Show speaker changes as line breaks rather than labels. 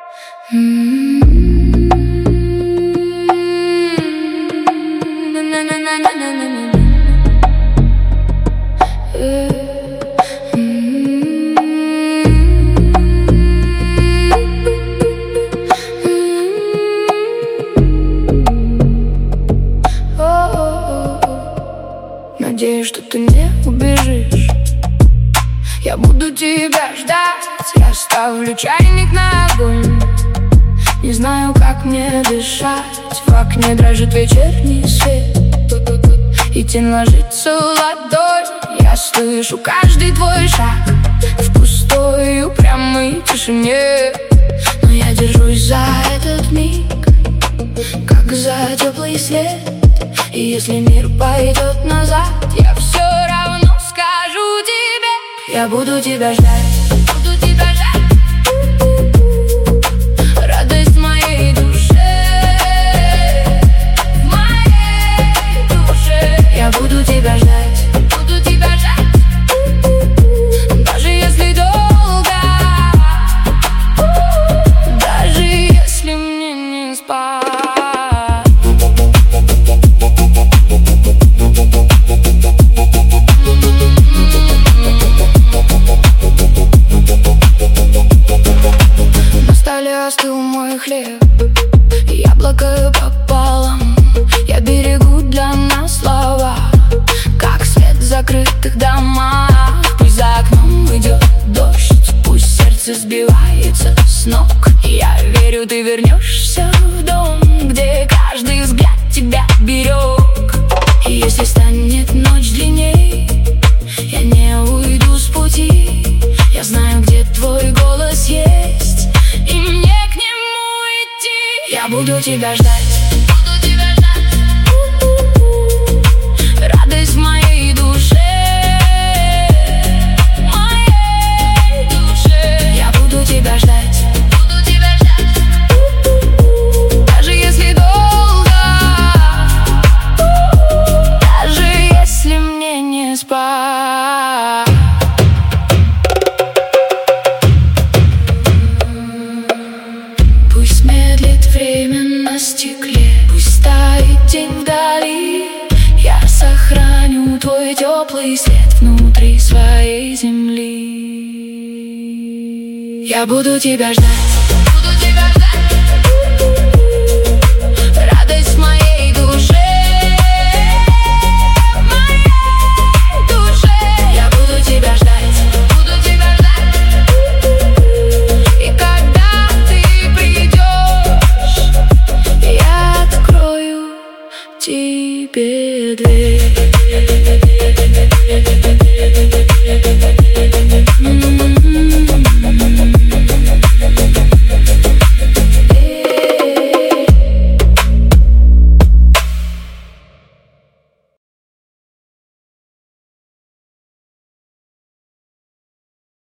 Надеюсь, что ты не убежишь. Я буду тебя ждать. Я ставлю чайник на огонь. Не знаю, как мне дышать. В окне дрожит вечерний свет, и тень ложится в ладонь. Я слышу каждый твой шаг в пустой упрямой тишине. Но я держусь за этот миг, как за теплый свет. И если мир пойдет назад, я все равно скажу тебе: я буду тебя ждать, буду тебя ждать. Радость в моей душе, в моей душе. Я буду тебя ждать, буду тебя ждать. Даже если долго, даже если мне не спать. Остыл мой хлеб, яблоко пополам. Я берегу для нас слова, как свет в закрытых домах. Пусть за окном идет дождь, пусть сердце сбивается с ног. Я верю, ты вернешься в дом, где каждый взгляд тебя берег. И если станет ночь длинней, я не уйду с пути. Я знаю, где твой голос есть, и мне к нему идти. Я буду тебя ждать, буду тебя ждать. Радость в моей душе, в моей душе. Я буду тебя ждать, буду тебя ждать. Даже если долго, даже если мне не спать. Пусть медлит время на стекле, пусть тает день вдали. Я сохраню твой теплый свет внутри своей земли. Я буду тебя ждать, буду тебя ждать. Радость в моей душе, в моей душе. Я буду тебя ждать, буду тебя ждать. И когда ты придешь, я открою тебе дверь.